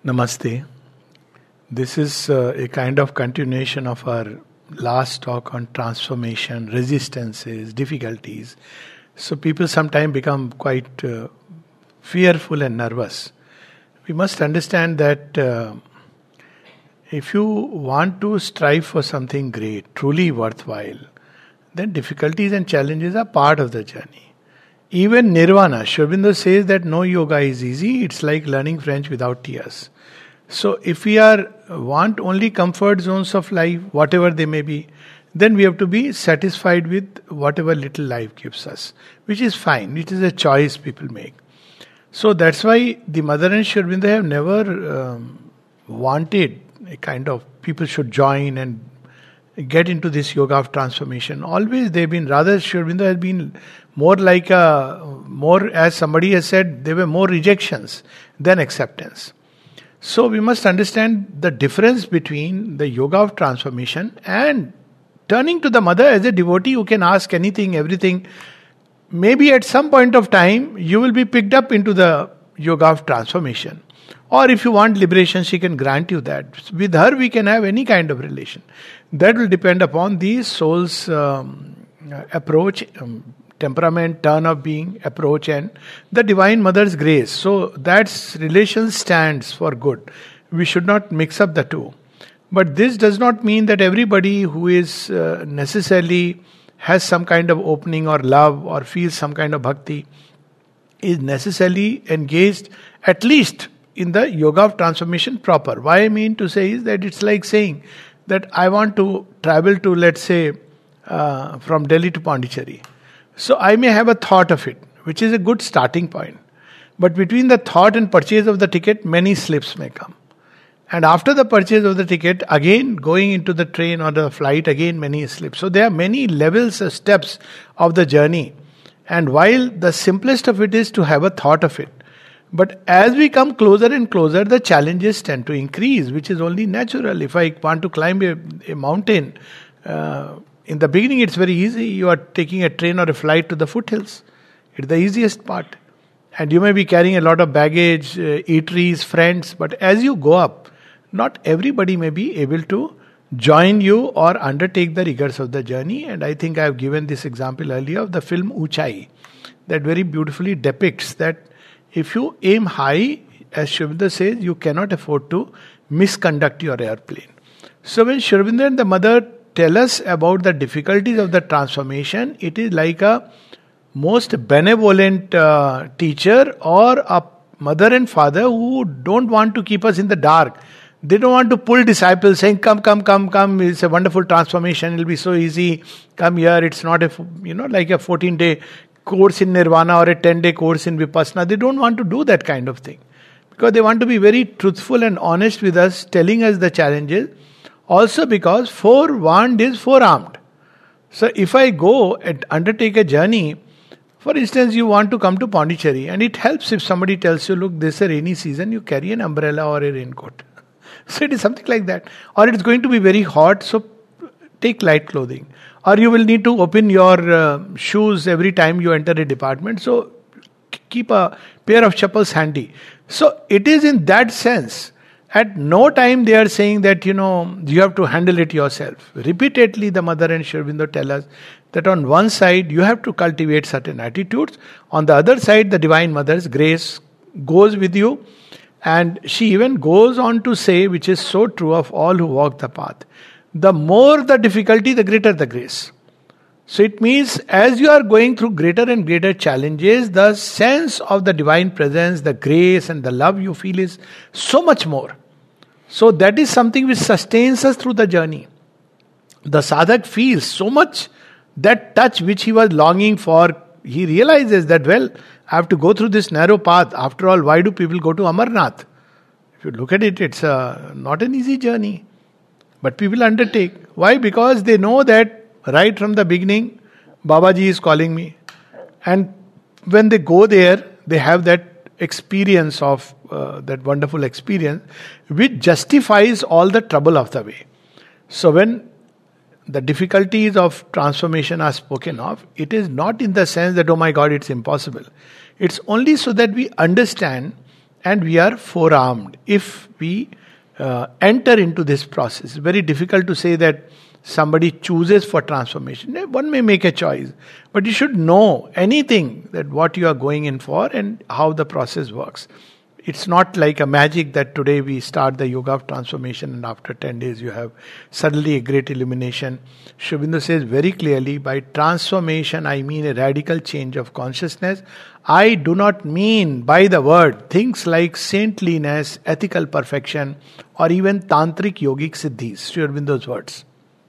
Namaste. This is a kind of continuation of our last talk on transformation, resistances, difficulties. So people sometimes become quite fearful and nervous. We must understand that if you want to strive for something great, truly worthwhile, then difficulties and challenges are part of the journey. Even Nirvana, Sri Aurobindo says that no yoga is easy, it's like learning French without tears. So if we want only comfort zones of life, whatever they may be, then we have to be satisfied with whatever little life gives us, which is fine. It is a choice people make. So that's why the Mother and Sri Aurobindo have never wanted a kind of people should join and get into this yoga of transformation. Always they've been, rather Sri Aurobindo has been more like as somebody has said, there were more rejections than acceptance. So we must understand the difference between the yoga of transformation and turning to the Mother as a devotee who can ask anything, everything. Maybe at some point of time you will be picked up into the yoga of transformation. Or if you want liberation, she can grant you that. With her we can have any kind of relation. That will depend upon the soul's approach, temperament, turn of being, approach, and the Divine Mother's grace. So that relation stands for good. We should not mix up the two. But this does not mean that everybody who is necessarily has some kind of opening or love or feels some kind of bhakti is necessarily engaged at least in the yoga of transformation proper. Why I mean to say is that it's like saying that I want to travel to, let's say, from Delhi to Pondicherry. So I may have a thought of it, which is a good starting point. But between the thought and purchase of the ticket, many slips may come. And after the purchase of the ticket, again going into the train or the flight, again many slips. So there are many levels, steps of the journey. And while the simplest of it is to have a thought of it, but as we come closer and closer, the challenges tend to increase, which is only natural. If I want to climb a mountain, in the beginning it's very easy. You are taking a train or a flight to the foothills. It's the easiest part. And you may be carrying a lot of baggage, eateries, friends. But as you go up, not everybody may be able to join you or undertake the rigors of the journey. And I think I have given this example earlier of the film Uchai, that very beautifully depicts that if you aim high, as Sri Aurobindo says, you cannot afford to misconduct your airplane. So when Sri Aurobindo and the Mother tell us about the difficulties of the transformation, it is like a most benevolent teacher or a mother and father who don't want to keep us in the dark. They don't want to pull disciples saying, come, it's a wonderful transformation, it'll be so easy, come here, it's not like a 14-day course in Nirvana or a 10-day course in Vipassana. They don't want to do that kind of thing. Because they want to be very truthful and honest with us, telling us the challenges. Also because forewarned is forearmed. So if I go and undertake a journey, for instance, you want to come to Pondicherry, and it helps if somebody tells you, look, this is a rainy season, you carry an umbrella or a raincoat. So it is something like that. Or it's going to be very hot, so take light clothing. Or you will need to open your shoes every time you enter a department, so keep a pair of chappals handy. So it is in that sense. At no time they are saying that, you have to handle it yourself. Repeatedly the Mother and Sri Aurobindo tell us that on one side you have to cultivate certain attitudes. On the other side, the Divine Mother's grace goes with you. And she even goes on to say, which is so true of all who walk the path, the more the difficulty, the greater the grace. So it means as you are going through greater and greater challenges, the sense of the Divine Presence, the grace and the love you feel is so much more. So that is something which sustains us through the journey. The sadhak feels so much that touch which he was longing for. He realizes that, well, I have to go through this narrow path. After all, why do people go to Amarnath? If you look at it, it's not an easy journey. But people undertake. Why? Because they know that right from the beginning, Babaji is calling me. And when they go there, they have that experience of that wonderful experience which justifies all the trouble of the way. So when the difficulties of transformation are spoken of, it is not in the sense that, oh my God, it's impossible. It's only so that we understand and we are forearmed if we enter into this process. It's very difficult to say that somebody chooses for transformation. One may make a choice, but you should know anything that what you are going in for and how the process works. It's not like a magic that today we start the yoga of transformation and after 10 days you have suddenly a great illumination. Sri Aurobindo says very clearly, by transformation I mean a radical change of consciousness. I do not mean by the word things like saintliness, ethical perfection, or even tantric yogic siddhis. Sri Aurobindo's words.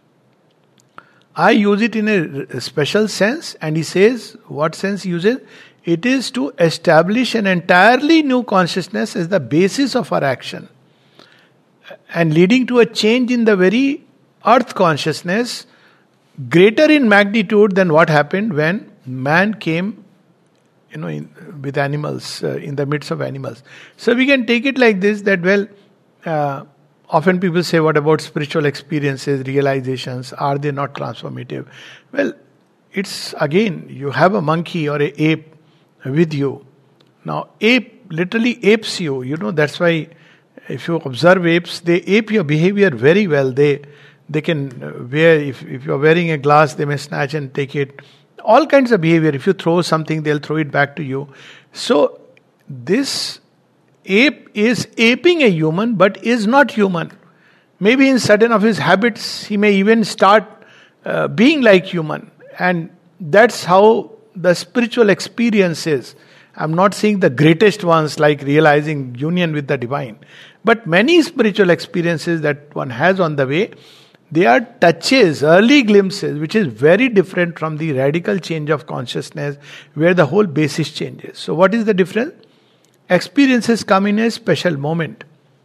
I use it in a special sense, and he says, what sense he uses? It is to establish an entirely new consciousness as the basis of our action and leading to a change in the very earth consciousness greater in magnitude than what happened when man came with animals, in the midst of animals. So we can take it like this, that often people say, what about spiritual experiences, realizations, are they not transformative? Well, it's again, you have a monkey or an ape with you. Now, ape literally apes you. That's why if you observe apes, they ape your behavior very well. They can wear, if you're wearing a glass, they may snatch and take it. All kinds of behavior. If you throw something, they'll throw it back to you. So, this ape is aping a human, but is not human. Maybe in certain of his habits, he may even start being like human. And that's how the spiritual experiences, I'm not saying the greatest ones like realizing union with the divine, but many spiritual experiences that one has on the way, they are touches, early glimpses, which is very different from the radical change of consciousness where the whole basis changes. So what is the difference? Experiences come in a special moment.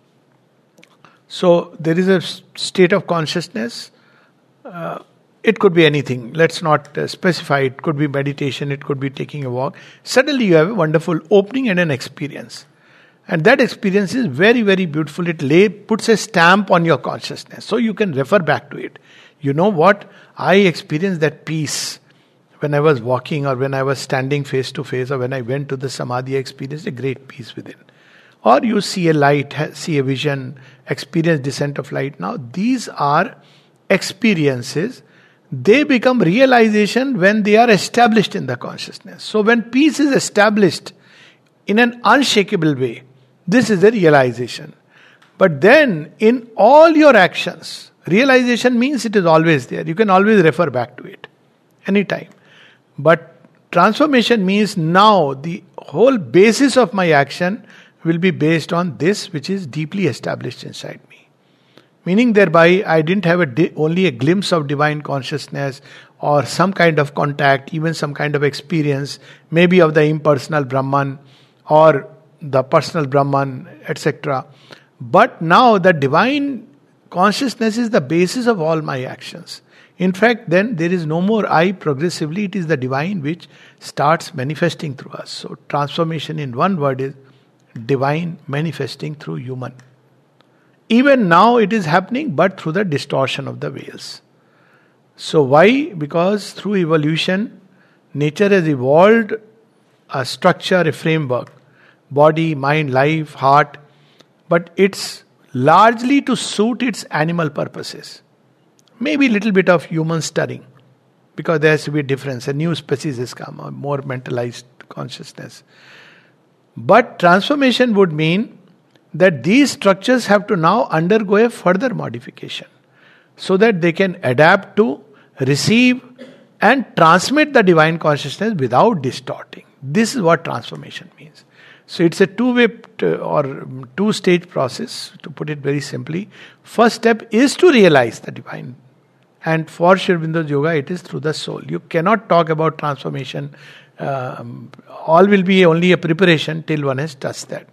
So there is a state of consciousness. It could be anything. Let's not specify. It could be meditation. It could be taking a walk. Suddenly you have a wonderful opening and an experience. And that experience is very, very beautiful. It puts a stamp on your consciousness. So you can refer back to it. You know what? I experienced that peace when I was walking or when I was standing face to face or when I went to the Samadhi, I experienced a great peace within. Or you see a light, see a vision, experience descent of light. Now these are experiences. They become realization when they are established in the consciousness. So when peace is established in an unshakable way, this is a realization. But then in all your actions, realization means it is always there. You can always refer back to it anytime. But transformation means now the whole basis of my action will be based on this which is deeply established inside me. Meaning thereby I didn't have only a glimpse of divine consciousness or some kind of contact, even some kind of experience, maybe of the impersonal Brahman or the personal Brahman, etc. But now the divine consciousness is the basis of all my actions. In fact, then there is no more I progressively, it is the divine which starts manifesting through us. So transformation in one word is divine manifesting through human. Even now it is happening, but through the distortion of the veils. So why? Because through evolution, nature has evolved a structure, a framework. Body, mind, life, heart. But it's largely to suit its animal purposes. Maybe a little bit of human stirring. Because there has to be a difference. A new species has come, a more mentalized consciousness. But transformation would mean that these structures have to now undergo a further modification so that they can adapt to, receive and transmit the divine consciousness without distorting. This is what transformation means. So it's a two-way or two-stage process, to put it very simply. First step is to realize the divine. And for Sri Aurobindo's yoga, it is through the soul. You cannot talk about transformation. All will be only a preparation till one has touched that.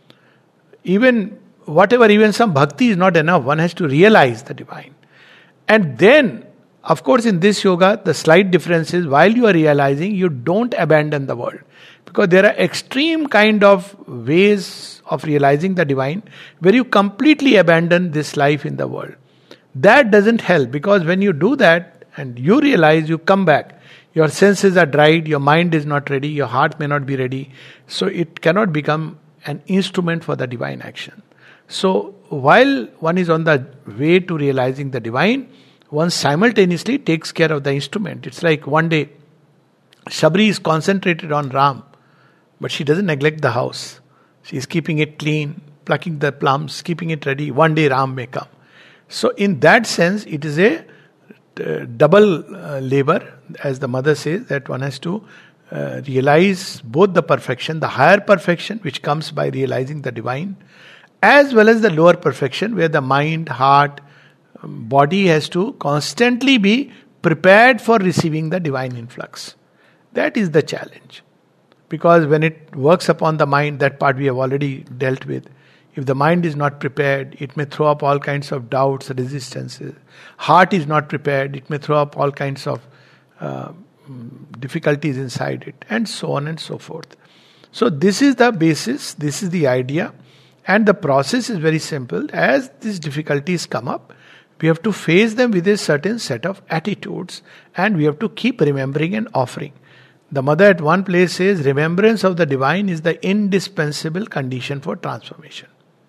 Even some bhakti is not enough. One has to realize the divine. And then, of course, in this yoga, the slight difference is while you are realizing, you don't abandon the world. Because there are extreme kind of ways of realizing the divine where you completely abandon this life in the world. That doesn't help, because when you do that and you realize, you come back. Your senses are dried, your mind is not ready, your heart may not be ready. So it cannot become an instrument for the divine action. So while one is on the way to realizing the divine, one simultaneously takes care of the instrument. It's like one day Shabri is concentrated on Ram, but she doesn't neglect the house. She is keeping it clean, plucking the plums, keeping it ready. One day Ram may come. So in that sense, it is a double labor, as the mother says, that one has to realize both the perfection, the higher perfection which comes by realizing the divine, as well as the lower perfection where the mind, heart, body has to constantly be prepared for receiving the divine influx. That is the challenge. Because when it works upon the mind, that part we have already dealt with. If the mind is not prepared, it may throw up all kinds of doubts, resistances. Heart is not prepared, it may throw up all kinds of difficulties inside it, and so on and so forth. So this is the basis, this is the idea, and the process is very simple. As these difficulties come up, we have to face them with a certain set of attitudes, and we have to keep remembering and offering. The mother at one place says, remembrance of the divine is the indispensable condition for transformation.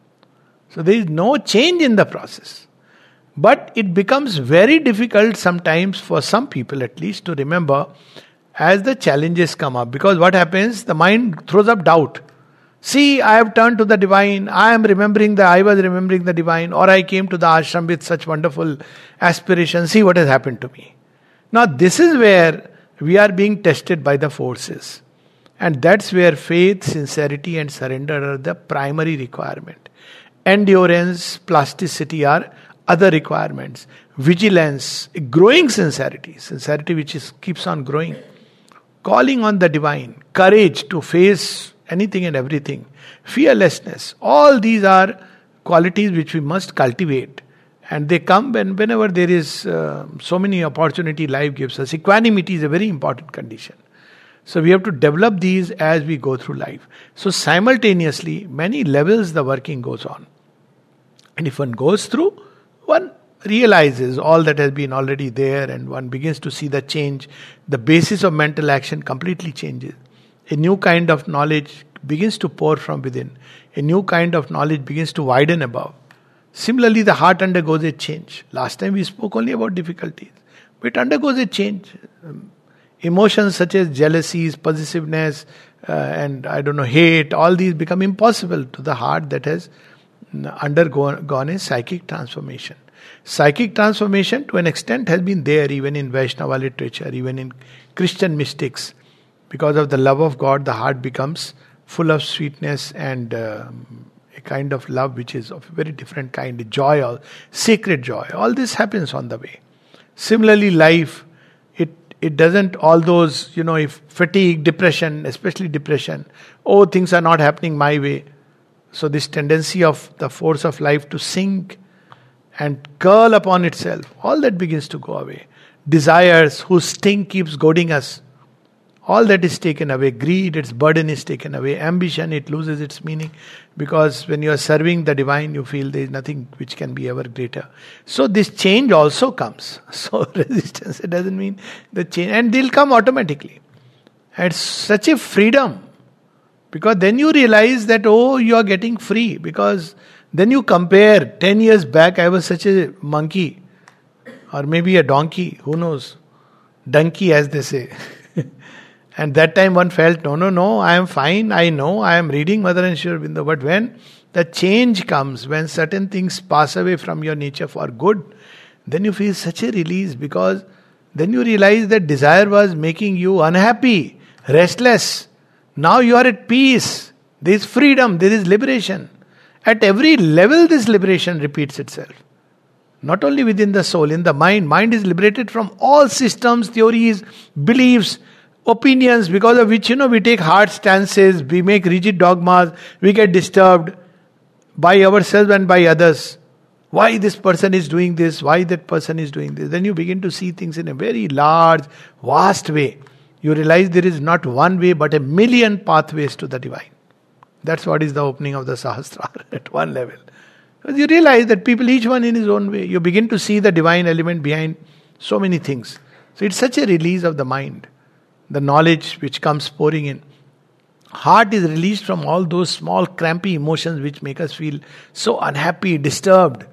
So there is no change in the process. But it becomes very difficult sometimes, for some people at least, to remember as the challenges come up. Because what happens? The mind throws up doubt. See, I have turned to the divine. I was remembering the divine. Or I came to the ashram with such wonderful aspirations. See what has happened to me. Now this is where we are being tested by the forces. And that's where faith, sincerity and surrender are the primary requirement. Endurance, plasticity are other requirements. Vigilance, growing sincerity which keeps on growing. Calling on the divine, courage to face anything and everything, fearlessness, all these are qualities which we must cultivate. And they come whenever there is so many opportunity life gives us. Equanimity is a very important condition. So we have to develop these as we go through life. So simultaneously, many levels the working goes on. And if one goes through, one realizes all that has been already there, and one begins to see the change. The basis of mental action completely changes. A new kind of knowledge begins to pour from within. A new kind of knowledge begins to widen above. Similarly, the heart undergoes a change. Last time we spoke only about difficulties, but it undergoes a change. Emotions such as jealousies, possessiveness, and hate, all these become impossible to the heart that has undergone a psychic transformation. Psychic transformation to an extent has been there even in Vaishnava literature, even in Christian mystics. Because of the love of God, the heart becomes full of sweetness and a kind of love which is of a very different kind, joy, sacred joy. All this happens on the way. Similarly, life, it doesn't, all those, if fatigue, depression, especially depression, things are not happening my way. So this tendency of the force of life to sink and curl upon itself, all that begins to go away. Desires whose sting keeps goading us, all that is taken away. Greed, its burden is taken away. Ambition, it loses its meaning. Because when you are serving the divine, you feel there is nothing which can be ever greater. So this change also comes. So resistance, it doesn't mean the change. And they'll come automatically. And it's such a freedom. Because then you realize that, you are getting free. Because then you compare, 10 years back I was such a monkey. Or maybe a donkey, who knows. Donkey as they say. And that time one felt, no, I am fine, I know, I am reading Mother and Sri Aurobindo. But when the change comes, when certain things pass away from your nature for good, then you feel such a release, because then you realize that desire was making you unhappy, restless. Now you are at peace. There is freedom, there is liberation. At every level this liberation repeats itself. Not only within the soul, in the mind. Mind is liberated from all systems, theories, beliefs, opinions, because of which, we take hard stances, we make rigid dogmas, we get disturbed by ourselves and by others. Why this person is doing this, why that person is doing this. Then you begin to see things in a very large, vast way. You realize there is not one way but a million pathways to the divine. That's what is the opening of the Sahasrara at one level. Because you realize that people, each one in his own way, you begin to see the divine element behind so many things. So it's such a release of the mind. The knowledge which comes pouring in. Heart is released from all those small crampy emotions which make us feel so unhappy, disturbed.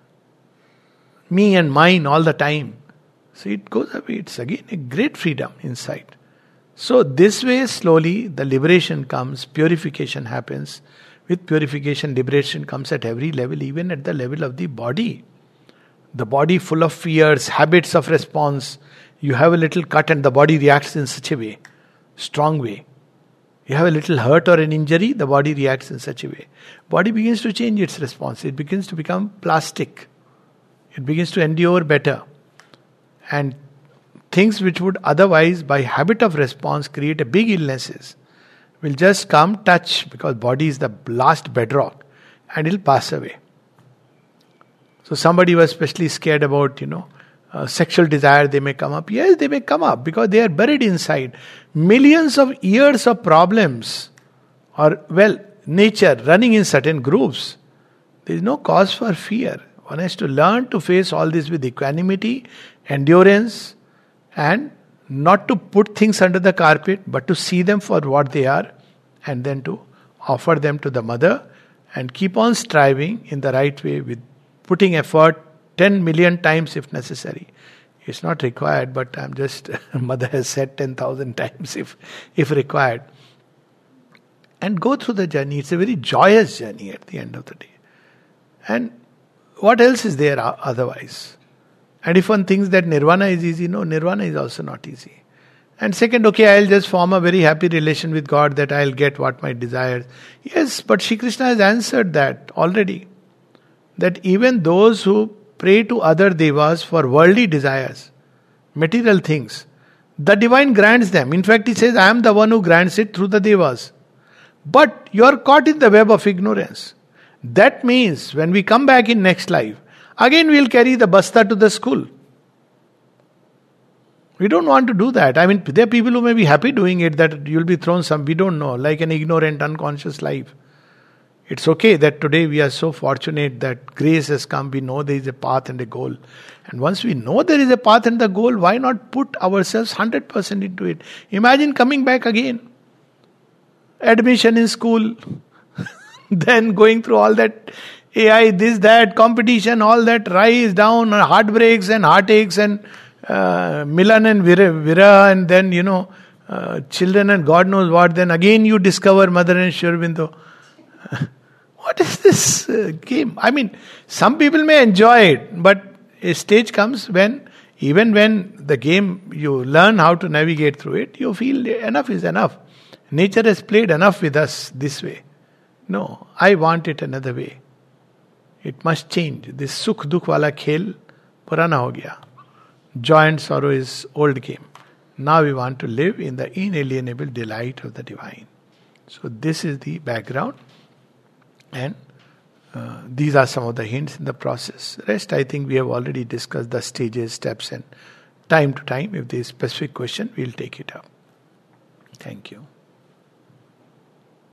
Me and mine all the time. So it goes away. It's again a great freedom inside. So this way, slowly, the liberation comes, purification happens. With purification, liberation comes at every level, even at the level of the body. The body full of fears, habits of response. You have a little cut and the body reacts in such a way, strong way. You have a little hurt or an injury, the body reacts in such a way. Body begins to change its response. It begins to become plastic. It begins to endure better. And things which would otherwise, by habit of response, create a big illnesses, will just come, touch, because body is the last bedrock, and it'll pass away. So somebody was especially scared about, sexual desire, they may come up. Yes, they may come up because they are buried inside. Millions of years of problems, or nature running in certain grooves. There is no cause for fear. One has to learn to face all this with equanimity, endurance, and not to put things under the carpet, but to see them for what they are, and then to offer them to the mother, and keep on striving in the right way with putting effort 10 million times if necessary. It's not required, but I'm just, mother has said 10,000 times if required. And go through the journey. It's a very joyous journey at the end of the day. And what else is there otherwise? And if one thinks that nirvana is easy, no, nirvana is also not easy. And second, okay, I'll just form a very happy relation with God that I'll get what my desires. Yes, but Shri Krishna has answered that already. That even those who pray to other devas for worldly desires, material things, the divine grants them. In fact, he says, I am the one who grants it through the devas. But you are caught in the web of ignorance. That means when we come back in next life, again we'll carry the basta to the school. We don't want to do that. I mean, there are people who may be happy doing it, that you'll be thrown some, we don't know, like an ignorant, unconscious life. It's okay that today we are so fortunate that grace has come. We know there is a path and a goal. And once we know there is a path and the goal, why not put ourselves 100% into it? Imagine coming back again. Admission in school. Then going through all that AI, this, that, competition, all that rise, down, heartbreaks and heartaches and Milan and Vira and then, children and God knows what. Then again you discover Mother and Sri Aurobindo. What is this game? I mean, some people may enjoy it, but a stage comes when, even when the game, you learn how to navigate through it, you feel enough is enough. Nature has played enough with us this way. No, I want it another way. It must change. This sukh dukh wala khel purana ho gaya. Joy and sorrow is old game. Now we want to live in the inalienable delight of the divine. So this is the background. And these are some of the hints in the process. Rest, I think we have already discussed the stages, steps, and time to time, if there is specific question, we'll take it up. Thank you.